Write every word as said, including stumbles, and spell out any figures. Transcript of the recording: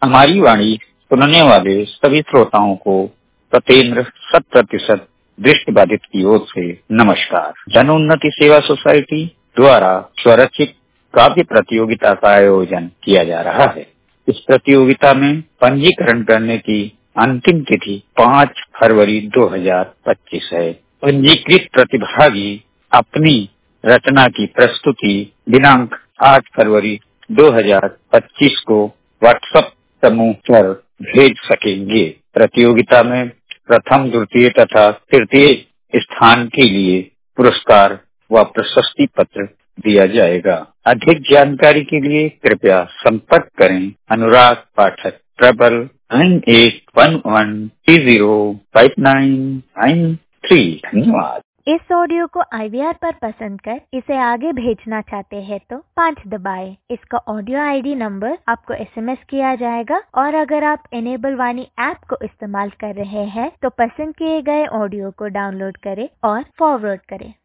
हमारी वाणी सुनने वाले सभी श्रोताओं को सतेंद्र शत प्रतिशत दृष्टिबाधित की ओर से नमस्कार। जन उन्नति सेवा सोसाइटी द्वारा स्वरचित काव्य प्रतियोगिता का आयोजन किया जा रहा है। इस प्रतियोगिता में पंजीकरण करने की अंतिम तिथि पाँच फरवरी दो हजार पच्चीस है। पंजीकृत प्रतिभागी अपनी रचना की प्रस्तुति दिनांक आठ फरवरी दो हजार पच्चीस को व्हाट्सएप समूह पर भेज सकेंगे। प्रतियोगिता में प्रथम, द्वितीय तथा तृतीय स्थान के लिए पुरस्कार व प्रशस्ति पत्र दिया जाएगा। अधिक जानकारी के लिए कृपया संपर्क करें Anurag Pathak triple nine eight one one three zero five nine nine three. धन्यवाद। इस ऑडियो को आई वी आर पर पसंद कर इसे आगे भेजना चाहते हैं तो पाँच दबाएं। इसका ऑडियो आई डी नंबर आपको एस एम एस किया जाएगा और अगर आप इनेबल वाणी ऐप को इस्तेमाल कर रहे हैं तो पसंद किए गए ऑडियो को डाउनलोड करें और फॉरवर्ड करें।